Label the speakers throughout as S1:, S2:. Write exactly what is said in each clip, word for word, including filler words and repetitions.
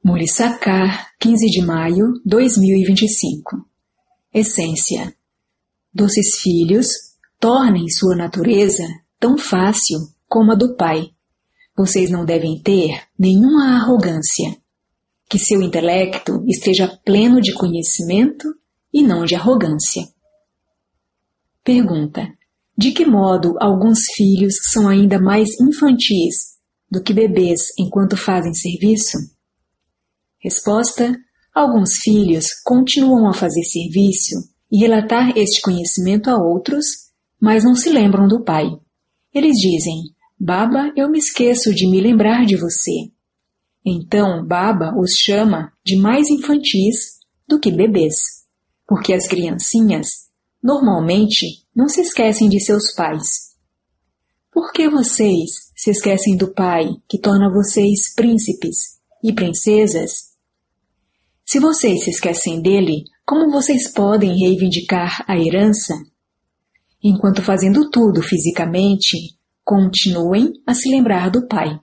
S1: Mulissacar, quinze de maio de dois mil e vinte e cinco. Essência. Doces filhos, tornem sua natureza tão fácil como a do Pai. Vocês não devem ter nenhuma arrogância. Que seu intelecto esteja pleno de conhecimento e não de arrogância. Pergunta: de que modo alguns filhos são ainda mais infantis do que bebês enquanto fazem serviço? Resposta: alguns filhos continuam a fazer serviço e relatar este conhecimento a outros, mas não se lembram do pai. Eles dizem: Baba, eu me esqueço de me lembrar de você. Então Baba os chama de mais infantis do que bebês, porque as criancinhas normalmente não se esquecem de seus pais. Por que vocês se esquecem do pai que torna vocês príncipes e princesas? Se vocês se esquecem dele, como vocês podem reivindicar a herança? Enquanto fazendo tudo fisicamente, continuem a se lembrar do pai.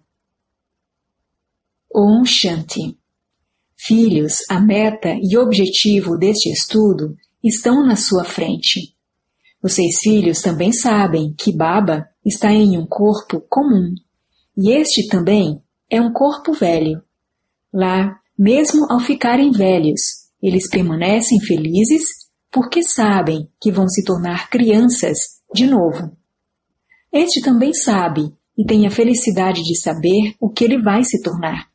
S1: Om Shanti. Filhos, a meta e objetivo deste estudo estão na sua frente. Vocês, filhos, também sabem que Baba está em um corpo comum, e este também é um corpo velho. Lá, mesmo ao ficarem velhos, eles permanecem felizes porque sabem que vão se tornar crianças de novo. Este também sabe e tem a felicidade de saber o que ele vai se tornar.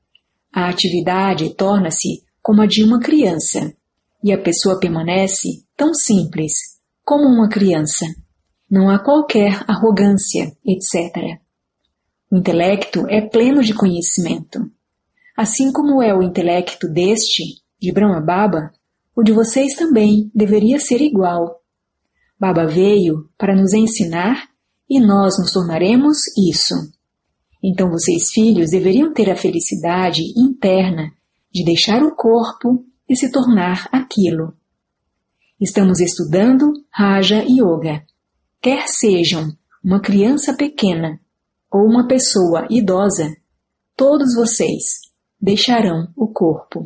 S1: A atividade torna-se como a de uma criança, e a pessoa permanece tão simples como uma criança. Não há qualquer arrogância, etcétera. O intelecto é pleno de conhecimento. Assim como é o intelecto deste, de Brahma Baba, o de vocês também deveria ser igual. Baba veio para nos ensinar e nós nos tornaremos isso. Então vocês, filhos, deveriam ter a felicidade interna de deixar o corpo e se tornar aquilo. Estamos estudando Raja Yoga. Quer sejam uma criança pequena ou uma pessoa idosa, todos vocês deixarão o corpo.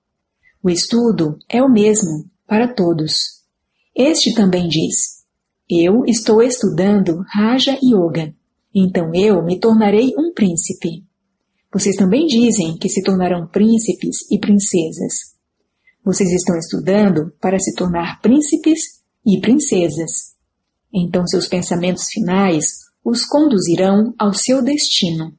S1: O estudo é o mesmo para todos. Este também diz: eu estou estudando Raja Yoga, então eu me tornarei um príncipe. Vocês também dizem que se tornarão príncipes e princesas. Vocês estão estudando para se tornar príncipes e princesas. Então seus pensamentos finais os conduzirão ao seu destino.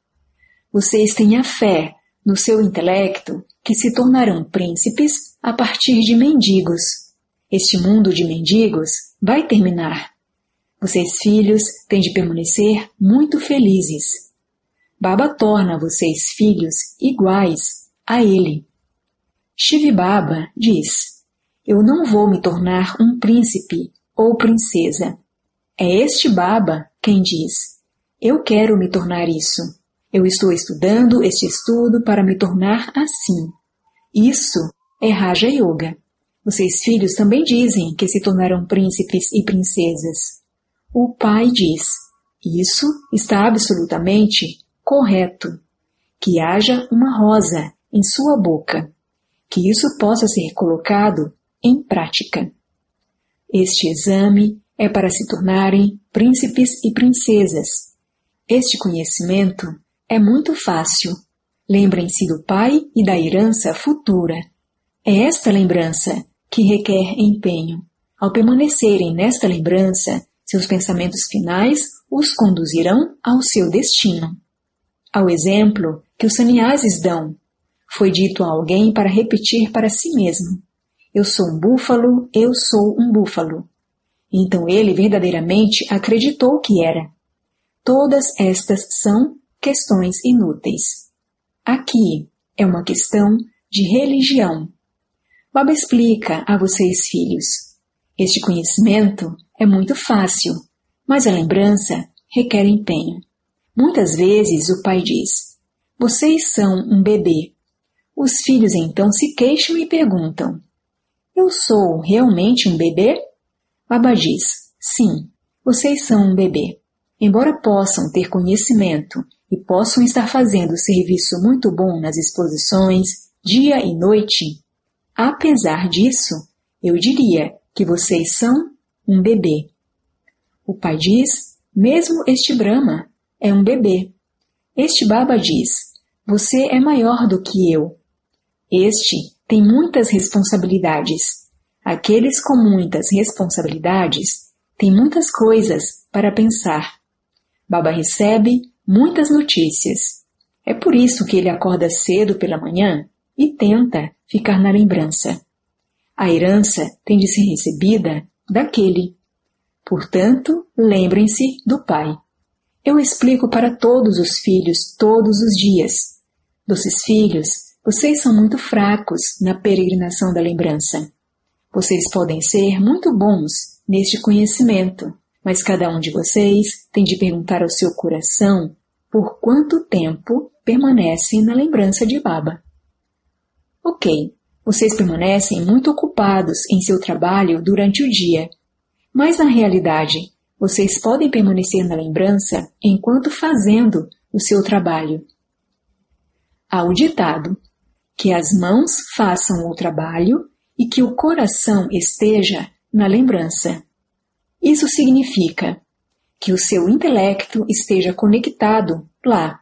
S1: Vocês têm a fé no seu intelecto que se tornarão príncipes a partir de mendigos. Este mundo de mendigos vai terminar. Vocês, filhos, têm de permanecer muito felizes. Baba torna vocês, filhos, iguais a ele. Shiv Baba diz: eu não vou me tornar um príncipe ou princesa. É este Baba quem diz: eu quero me tornar isso. Eu estou estudando este estudo para me tornar assim. Isso é Raja Yoga. Vocês, filhos, também dizem que se tornarão príncipes e princesas. O pai diz: isso está absolutamente correto. Que haja uma rosa em sua boca. Que isso possa ser colocado em prática. Este exame é para se tornarem príncipes e princesas. Este conhecimento é muito fácil. Lembrem-se do pai e da herança futura. É esta lembrança que requer empenho. Ao permanecerem nesta lembrança, seus pensamentos finais os conduzirão ao seu destino. Ao exemplo que os sannyasis dão, foi dito a alguém para repetir para si mesmo: eu sou um búfalo, eu sou um búfalo. Então ele verdadeiramente acreditou que era. Todas estas são questões inúteis. Aqui é uma questão de religião. Baba explica a vocês, filhos: este conhecimento é muito fácil, mas a lembrança requer empenho. Muitas vezes o pai diz: vocês são um bebê. Os filhos então se queixam e perguntam: eu sou realmente um bebê? Baba diz: sim, vocês são um bebê. Embora possam ter conhecimento e possam estar fazendo serviço muito bom nas exposições, dia e noite, apesar disso, eu diria que vocês são um bebê. O pai diz, mesmo este Brahma é um bebê. Este Baba diz, você é maior do que eu. Este tem muitas responsabilidades. Aqueles com muitas responsabilidades têm muitas coisas para pensar. Baba recebe muitas notícias. É por isso que ele acorda cedo pela manhã e tenta ficar na lembrança. A herança tem de ser recebida daquele. Portanto, lembrem-se do pai. Eu explico para todos os filhos todos os dias. Doces filhos, vocês são muito fracos na peregrinação da lembrança. Vocês podem ser muito bons neste conhecimento, mas cada um de vocês tem de perguntar ao seu coração por quanto tempo permanecem na lembrança de Baba. Ok, vocês permanecem muito ocupados em seu trabalho durante o dia, mas na realidade, vocês podem permanecer na lembrança enquanto fazendo o seu trabalho. Há o ditado, que as mãos façam o trabalho e que o coração esteja na lembrança. Isso significa que o seu intelecto esteja conectado lá.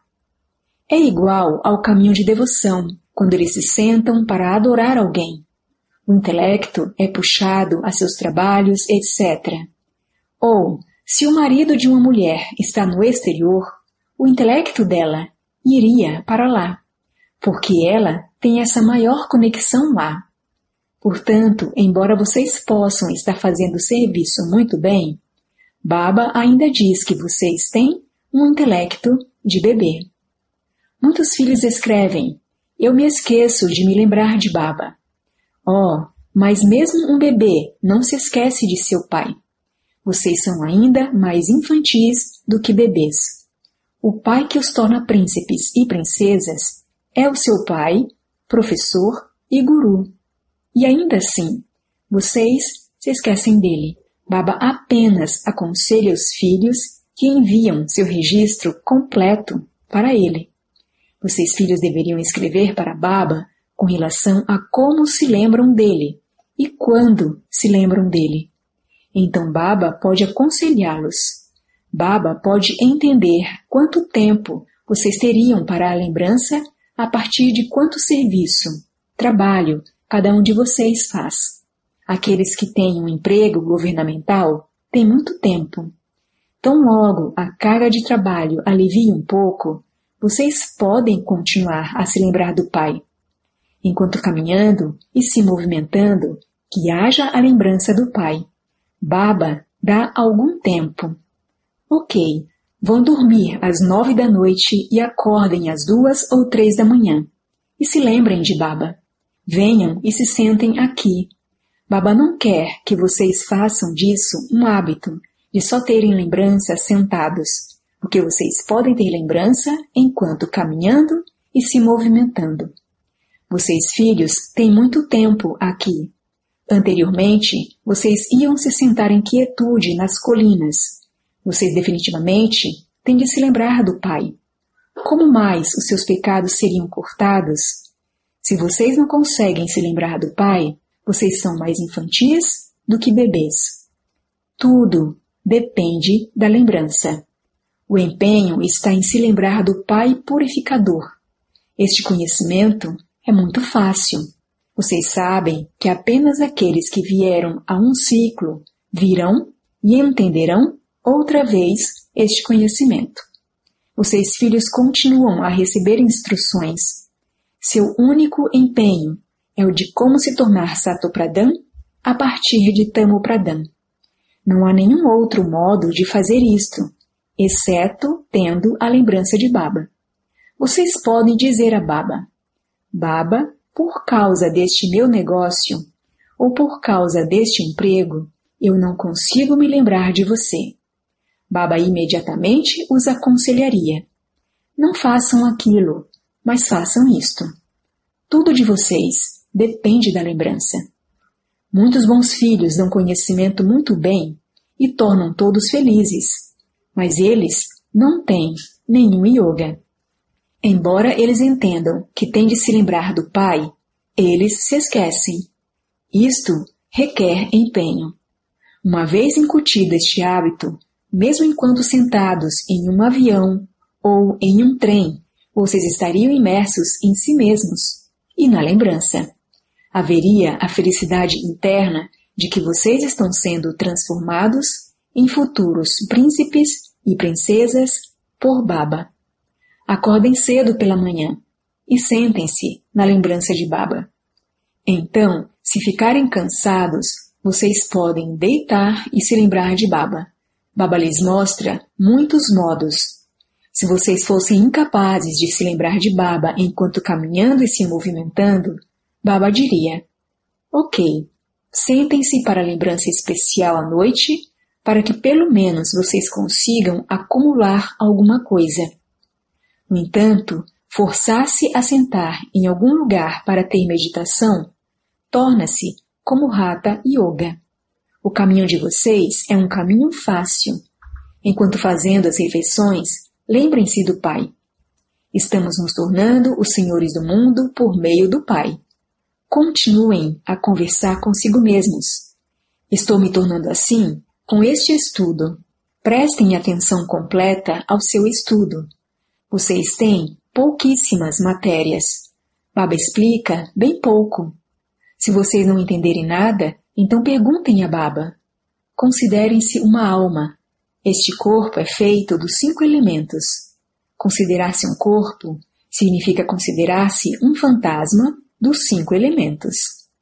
S1: É igual ao caminho de devoção, quando eles se sentam para adorar alguém. O intelecto é puxado a seus trabalhos, etcétera. Ou, se o marido de uma mulher está no exterior, o intelecto dela iria para lá, porque ela tem essa maior conexão lá. Portanto, embora vocês possam estar fazendo o serviço muito bem, Baba ainda diz que vocês têm um intelecto de bebê. Muitos filhos escrevem, eu me esqueço de me lembrar de Baba. Oh, mas mesmo um bebê não se esquece de seu pai. Vocês são ainda mais infantis do que bebês. O pai que os torna príncipes e princesas é o seu pai, professor e guru. E ainda assim, vocês se esquecem dele. Baba apenas aconselha os filhos que enviam seu registro completo para ele. Vocês filhos deveriam escrever para Baba com relação a como se lembram dele e quando se lembram dele. Então Baba pode aconselhá-los. Baba pode entender quanto tempo vocês teriam para a lembrança a partir de quanto serviço, trabalho, cada um de vocês faz. Aqueles que têm um emprego governamental têm muito tempo. Tão logo a carga de trabalho alivia um pouco, vocês podem continuar a se lembrar do pai. Enquanto caminhando e se movimentando, que haja a lembrança do pai. Baba dá algum tempo. Ok, vão dormir às nove da noite e acordem às duas ou três da manhã. E se lembrem de Baba. Venham e se sentem aqui. Baba não quer que vocês façam disso um hábito, de só terem lembrança sentados, porque vocês podem ter lembrança enquanto caminhando e se movimentando. Vocês filhos têm muito tempo aqui. Anteriormente, vocês iam se sentar em quietude nas colinas. Vocês definitivamente têm de se lembrar do Pai. Como mais os seus pecados seriam cortados? Se vocês não conseguem se lembrar do Pai, vocês são mais infantis do que bebês. Tudo depende da lembrança. O empenho está em se lembrar do Pai purificador. Este conhecimento é muito fácil. Vocês sabem que apenas aqueles que vieram a um ciclo virão e entenderão outra vez este conhecimento. Vocês filhos continuam a receber instruções. Seu único empenho é o de como se tornar Satopradhan a partir de Tamopradhan. Não há nenhum outro modo de fazer isto, exceto tendo a lembrança de Baba. Vocês podem dizer a Baba, Baba, por causa deste meu negócio, ou por causa deste emprego, eu não consigo me lembrar de você. Baba imediatamente os aconselharia. Não façam aquilo, mas façam isto. Tudo de vocês depende da lembrança. Muitos bons filhos dão conhecimento muito bem e tornam todos felizes. mas eles não têm nenhum yoga. Embora eles entendam que têm de se lembrar do Pai, eles se esquecem. Isto requer empenho. Uma vez incutido este hábito, mesmo enquanto sentados em um avião ou em um trem, vocês estariam imersos em si mesmos e na lembrança. Haveria a felicidade interna de que vocês estão sendo transformados em futuros príncipes e princesas por Baba. Acordem cedo pela manhã e sentem-se na lembrança de Baba. Então, se ficarem cansados, vocês podem deitar e se lembrar de Baba. Baba lhes mostra muitos modos. Se vocês fossem incapazes de se lembrar de Baba enquanto caminhando e se movimentando, Baba diria: ok, sentem-se para a lembrança especial à noite, para que pelo menos vocês consigam acumular alguma coisa. No entanto, forçar-se a sentar em algum lugar para ter meditação torna-se como Hatha Yoga. O caminho de vocês é um caminho fácil. Enquanto fazendo as refeições, lembrem-se do Pai. Estamos nos tornando os senhores do mundo por meio do Pai. Continuem a conversar consigo mesmos. Estou me tornando assim com este estudo. Prestem atenção completa ao seu estudo. Vocês têm pouquíssimas matérias. Baba explica bem pouco. Se vocês não entenderem nada, então perguntem a Baba. Considerem-se uma alma. Este corpo é feito dos cinco elementos. Considerar-se um corpo significa considerar-se um fantasma dos cinco elementos.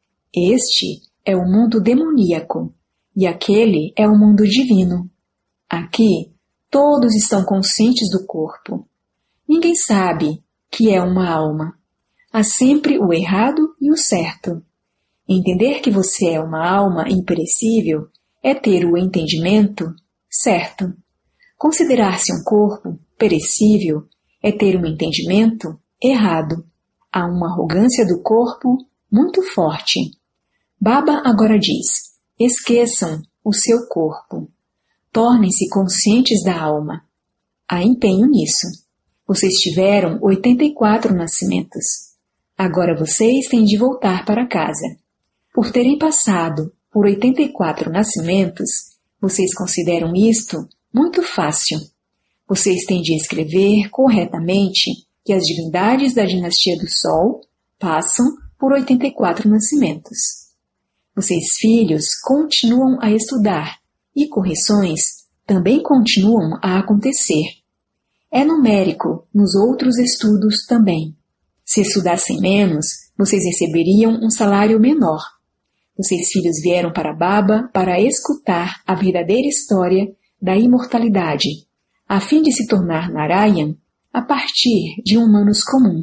S1: Este é o mundo demoníaco e aquele é o mundo divino. Aqui, todos estão conscientes do corpo. Ninguém sabe que é uma alma. Há sempre o errado e o certo. Entender que você é uma alma imperecível é ter o entendimento certo. Considerar-se um corpo perecível é ter um entendimento errado. Há uma arrogância do corpo muito forte. Baba agora diz: esqueçam o seu corpo. Tornem-se conscientes da alma. Há empenho nisso. Vocês tiveram oitenta e quatro nascimentos. Agora vocês têm de voltar para casa. Por terem passado por oitenta e quatro nascimentos, vocês consideram isto muito fácil. Vocês têm de escrever corretamente que as divindades da dinastia do Sol passam por oitenta e quatro nascimentos. Vocês, filhos, continuam a estudar e correções também continuam a acontecer. É numérico nos outros estudos também. Se estudassem menos, vocês receberiam um salário menor. Vocês, filhos, vieram para Baba para escutar a verdadeira história da imortalidade, a fim de se tornar Narayan a partir de humanos comuns.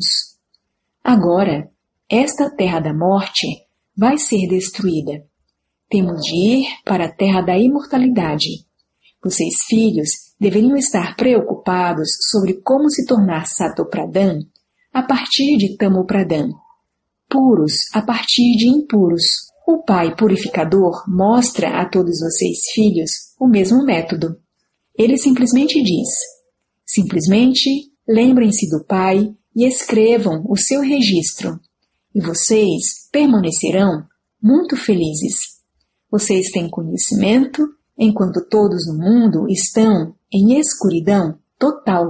S1: Agora, esta terra da morte vai ser destruída. Temos de ir para a terra da imortalidade. Vocês, filhos, deveriam estar preocupados sobre como se tornar Satopradhan a partir de Tamopradhan, puros a partir de impuros. O Pai Purificador mostra a todos vocês, filhos, o mesmo método. Ele simplesmente diz: simplesmente lembrem-se do Pai e escrevam o seu registro, e vocês permanecerão muito felizes. Vocês têm conhecimento, enquanto todos no mundo estão em escuridão total.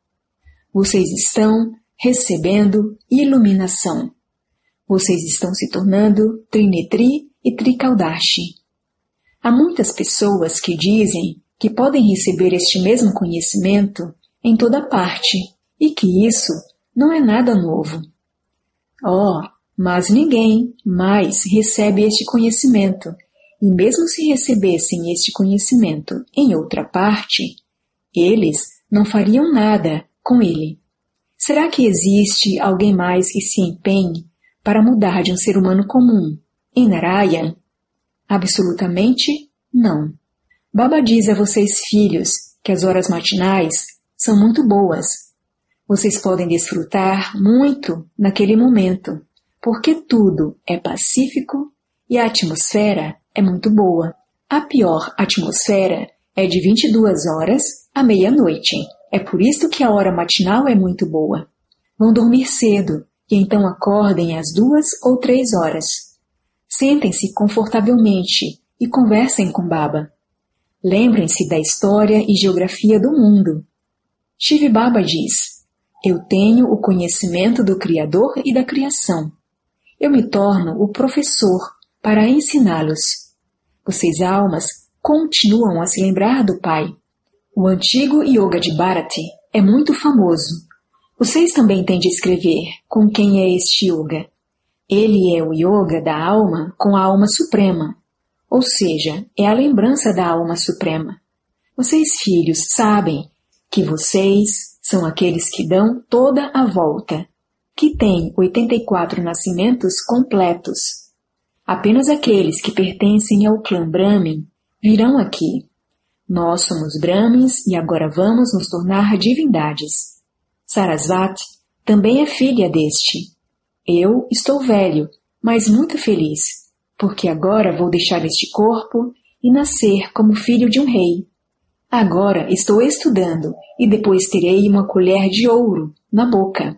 S1: Vocês estão recebendo iluminação. Vocês estão se tornando Trinetri e Trikaudashi. Há muitas pessoas que dizem que podem receber este mesmo conhecimento em toda parte e que isso não é nada novo. Oh, mas ninguém mais recebe este conhecimento, e mesmo se recebessem este conhecimento em outra parte, eles não fariam nada com ele. Será que existe alguém mais que se empenhe para mudar de um ser humano comum em Narayan? Absolutamente não. Baba diz a vocês, filhos, que as horas matinais são muito boas. Vocês podem desfrutar muito naquele momento, porque tudo é pacífico e a atmosfera é muito boa. A pior atmosfera É de vinte e duas horas à meia-noite. É por isso que a hora matinal é muito boa. Vão dormir cedo e então acordem às duas ou três horas. Sentem-se confortavelmente e conversem com Baba. Lembrem-se da história e geografia do mundo. Shiv Baba diz: eu tenho o conhecimento do Criador e da criação. Eu me torno o professor para ensiná-los. Vocês, almas, continuam a se lembrar do Pai. O antigo Yoga de Bharati é muito famoso. Vocês também têm de escrever com quem é este Yoga. Ele é o Yoga da alma com a alma suprema, ou seja, é a lembrança da alma suprema. Vocês, filhos, sabem que vocês são aqueles que dão toda a volta, que têm oitenta e quatro nascimentos completos. Apenas aqueles que pertencem ao clã Brahmin virão aqui. Nós somos Brahmins e agora vamos nos tornar divindades. Sarasvati também é filha deste. Eu estou velho, mas muito feliz, porque agora vou deixar este corpo e nascer como filho de um rei. Agora estou estudando e depois terei uma colher de ouro na boca.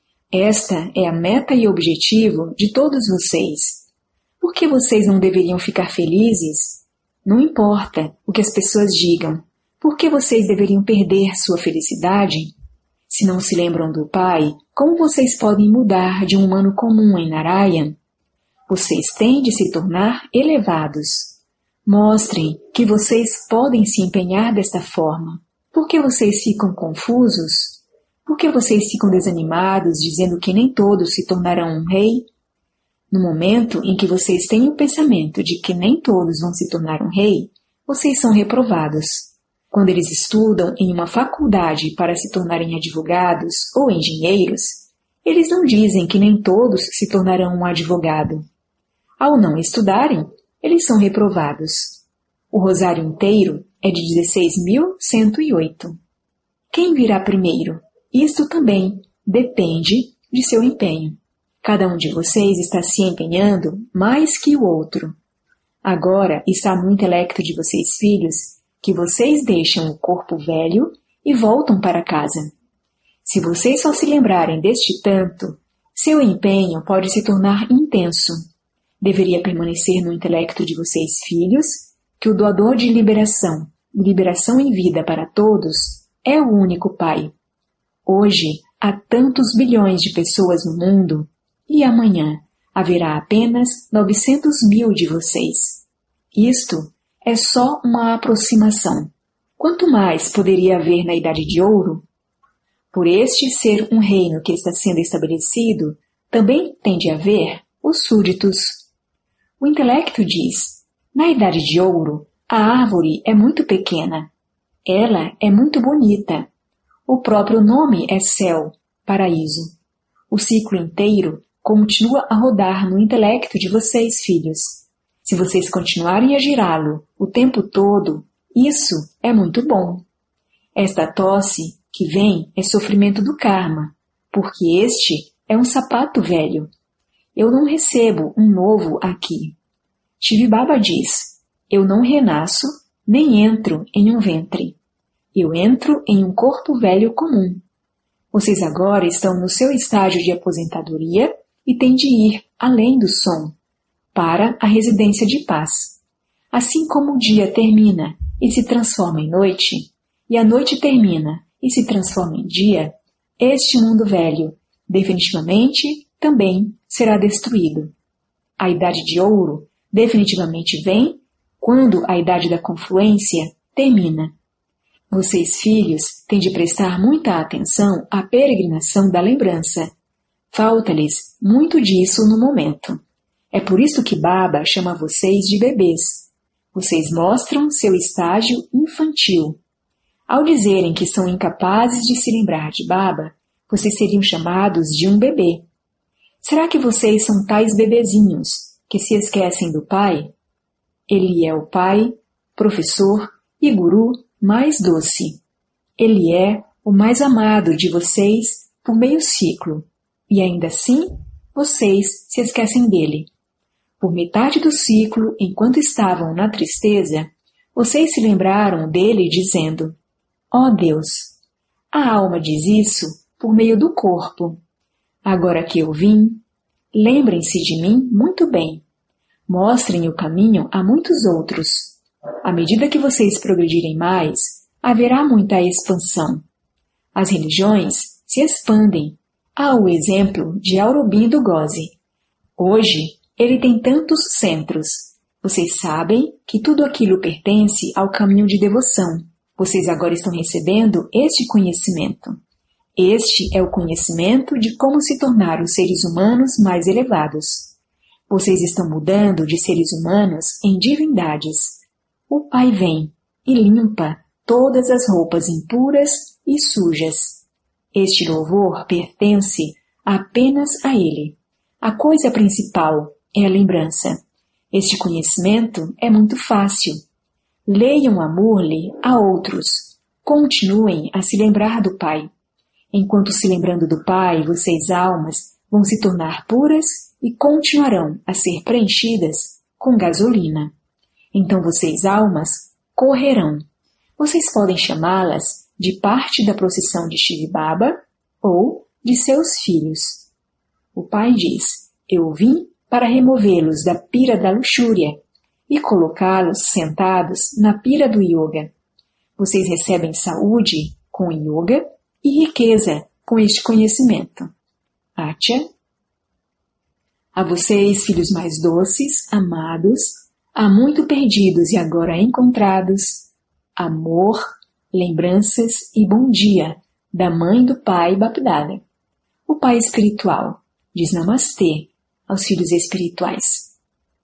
S1: Esta é a meta e objetivo de todos vocês. Por que vocês não deveriam ficar felizes? Não importa o que as pessoas digam. Por que vocês deveriam perder sua felicidade? Se não se lembram do Pai, como vocês podem mudar de um humano comum em Narayan? Vocês têm de se tornar elevados. Mostrem que vocês podem se empenhar desta forma. Por que vocês ficam confusos? Por que vocês ficam desanimados, dizendo que nem todos se tornarão um rei? No momento em que vocês têm o pensamento de que nem todos vão se tornar um rei, vocês são reprovados. Quando eles estudam em uma faculdade para se tornarem advogados ou engenheiros, eles não dizem que nem todos se tornarão um advogado. Ao não estudarem, eles são reprovados. O rosário inteiro é de dezesseis mil cento e oito. Quem virá primeiro? Isto também depende de seu empenho. Cada um de vocês está se empenhando mais que o outro. Agora está no intelecto de vocês, filhos, que vocês deixam o corpo velho e voltam para casa. Se vocês só se lembrarem deste tanto, seu empenho pode se tornar intenso. Deveria permanecer no intelecto de vocês, filhos, que o doador de liberação e liberação em vida para todos é o único Pai. Hoje há tantos bilhões de pessoas no mundo e amanhã haverá apenas novecentos mil de vocês. Isto é só uma aproximação. Quanto mais poderia haver na Idade de Ouro? Por este ser um reino que está sendo estabelecido, também tem de haver os súditos. O intelecto diz: na Idade de Ouro, a árvore é muito pequena. Ela é muito bonita. O próprio nome é céu, paraíso. O ciclo inteiro continua a rodar no intelecto de vocês, filhos. Se vocês continuarem a girá-lo o tempo todo, isso é muito bom. Esta tosse que vem é sofrimento do karma, porque este é um sapato velho. Eu não recebo um novo aqui. Shiv Baba diz: eu não renasço, nem entro em um ventre. Eu entro em um corpo velho comum. Vocês agora estão no seu estágio de aposentadoria e têm de ir além do som, para a residência de paz. Assim como o dia termina e se transforma em noite, e a noite termina e se transforma em dia, este mundo velho definitivamente também será destruído. A Idade de Ouro definitivamente vem quando a Idade da Confluência termina. Vocês, filhos, têm de prestar muita atenção à peregrinação da lembrança. Falta-lhes muito disso no momento. É por isso que Baba chama vocês de bebês. Vocês mostram seu estágio infantil. Ao dizerem que são incapazes de se lembrar de Baba, vocês seriam chamados de um bebê. Será que vocês são tais bebezinhos que se esquecem do Pai? Ele é o Pai, professor e guru mais doce. Ele é o mais amado de vocês por meio ciclo, e ainda assim vocês se esquecem dele. Por metade do ciclo, enquanto estavam na tristeza, Vocês se lembraram dele dizendo: ó Deus, a alma diz isso por meio do corpo. Agora que eu vim, lembrem-se de mim muito bem. Mostrem o caminho a muitos outros. À medida que vocês progredirem mais, haverá muita expansão. As religiões se expandem. Há o exemplo de Aurobindo Ghozi. Hoje, ele tem tantos centros. Vocês sabem que tudo aquilo pertence ao caminho de devoção. Vocês agora estão recebendo este conhecimento. Este é o conhecimento de como se tornar os seres humanos mais elevados. Vocês estão mudando de seres humanos em divindades. O Pai vem e limpa todas as roupas impuras e sujas. Este louvor pertence apenas a Ele. A coisa principal é a lembrança. Este conhecimento é muito fácil. Leiam a Murli a outros. Continuem a se lembrar do Pai. Enquanto se lembrando do Pai, vocês almas vão se tornar puras e continuarão a ser preenchidas com gasolina. Então vocês almas correrão. Vocês podem chamá-las de parte da procissão de Shiv Baba ou de seus filhos. O Pai diz: eu vim para removê-los da pira da luxúria e colocá-los sentados na pira do yoga. Vocês recebem saúde com yoga e riqueza com este conhecimento. Atya. A vocês, filhos mais doces, amados, há muito perdidos e agora encontrados, amor, lembranças e bom dia da mãe do Pai Bapdada. O Pai espiritual diz Namastê aos filhos espirituais.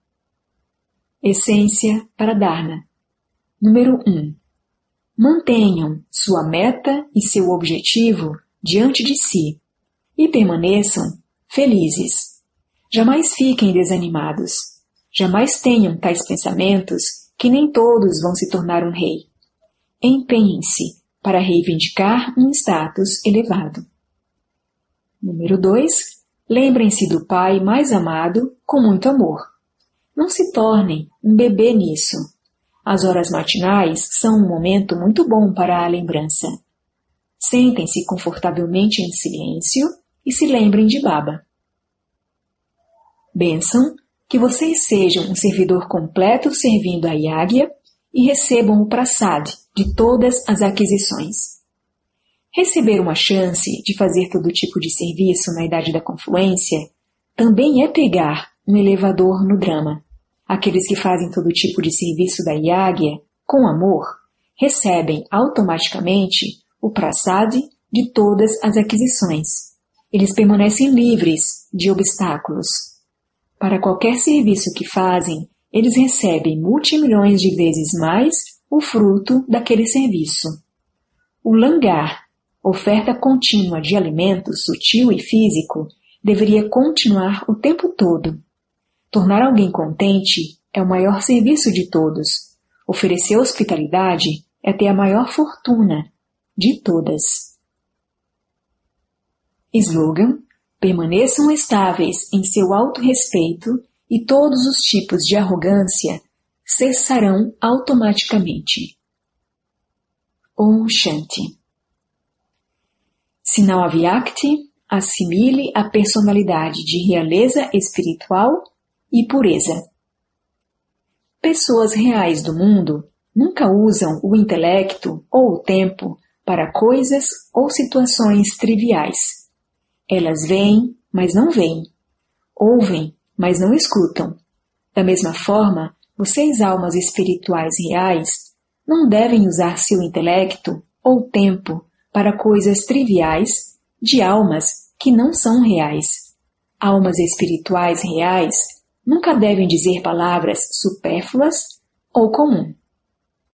S1: Essência para Dharna. Número um. Mantenham sua meta e seu objetivo diante de si e permaneçam felizes. Jamais fiquem desanimados. Jamais tenham tais pensamentos que nem todos vão se tornar um rei. Empenhem-se para reivindicar um status elevado. Número dois. Lembrem-se do Pai mais amado com muito amor. Não se tornem um bebê nisso. As horas matinais são um momento muito bom para a lembrança. Sentem-se confortavelmente em silêncio e se lembrem de Baba. Bênção, que vocês sejam um servidor completo servindo a Yagya e recebam o prasad de todas as aquisições. Receber uma chance de fazer todo tipo de serviço na Idade da Confluência também é pegar um elevador no drama. Aqueles que fazem todo tipo de serviço da Yagya com amor recebem automaticamente o prasad de todas as aquisições. Eles permanecem livres de obstáculos. Para qualquer serviço que fazem, eles recebem multimilhões de vezes mais o fruto daquele serviço. O langar, oferta contínua de alimento sutil e físico, deveria continuar o tempo todo. Tornar alguém contente é o maior serviço de todos. Oferecer hospitalidade é ter a maior fortuna de todas. Slogan: permaneçam estáveis em seu autorrespeito e todos os tipos de arrogância cessarão automaticamente. Om Shanti. Sinal Avyakti, assimile a personalidade de realeza espiritual e pureza. Pessoas reais do mundo nunca usam o intelecto ou o tempo para coisas ou situações triviais. Elas veem, mas não veem. Ouvem, mas não escutam. Da mesma forma, vocês almas espirituais reais não devem usar seu intelecto ou tempo para coisas triviais de almas que não são reais. Almas espirituais reais nunca devem dizer palavras supérfluas ou comuns.